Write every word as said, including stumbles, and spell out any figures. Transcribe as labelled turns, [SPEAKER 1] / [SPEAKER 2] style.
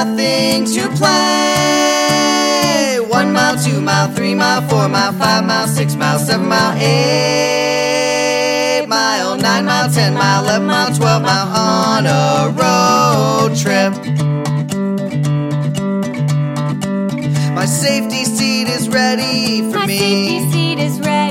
[SPEAKER 1] nothing to play. One mile, two mile, three mile, four mile, five mile, six mile, seven mile, eight mile, nine mile, ten mile, eleven mile, twelve mile on a road trip. My safety seat is ready for
[SPEAKER 2] My
[SPEAKER 1] me.
[SPEAKER 2] safety seat is ready.